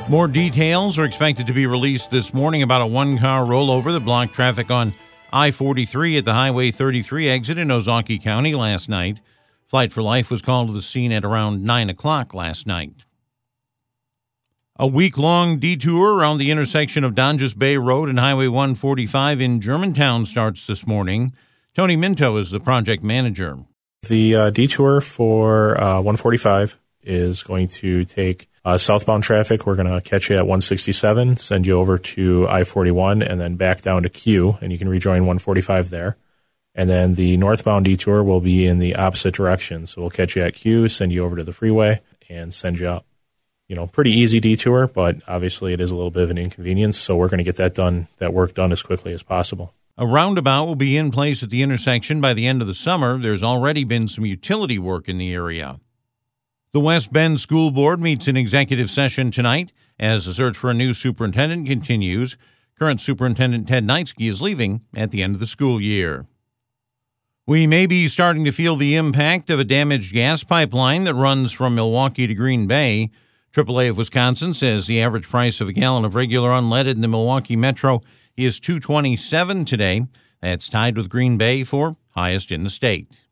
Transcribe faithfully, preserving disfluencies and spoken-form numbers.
More details are expected to be released this morning about a one-car rollover that blocked traffic on I forty-three at the Highway thirty-three exit in Ozaukee County last night. Flight for Life was called to the scene at around nine o'clock last night. A week-long detour around the intersection of Donges Bay Road and Highway one forty-five in Germantown starts this morning. Tony Minto is the project manager. The uh, detour for uh, one forty-five is going to take uh, southbound traffic. We're going to catch you at one sixty-seven, send you over to I forty-one, and then back down to Q, and you can rejoin one forty-five there. And then the northbound detour will be in the opposite direction. So we'll catch you at Q, send you over to the freeway, and send you up. You know, pretty easy detour, but obviously it is a little bit of an inconvenience, so we're going to get that done, that work done as quickly as possible. A roundabout will be in place at the intersection by the end of the summer. There's already been some utility work in the area. The West Bend School Board meets in executive session tonight as the search for a new superintendent continues. Current Superintendent Ted Knightsky is leaving at the end of the school year. We may be starting to feel the impact of a damaged gas pipeline that runs from Milwaukee to Green Bay. triple A of Wisconsin says the average price of a gallon of regular unleaded in the Milwaukee metro is two twenty-seven today. That's tied with Green Bay for highest in the state.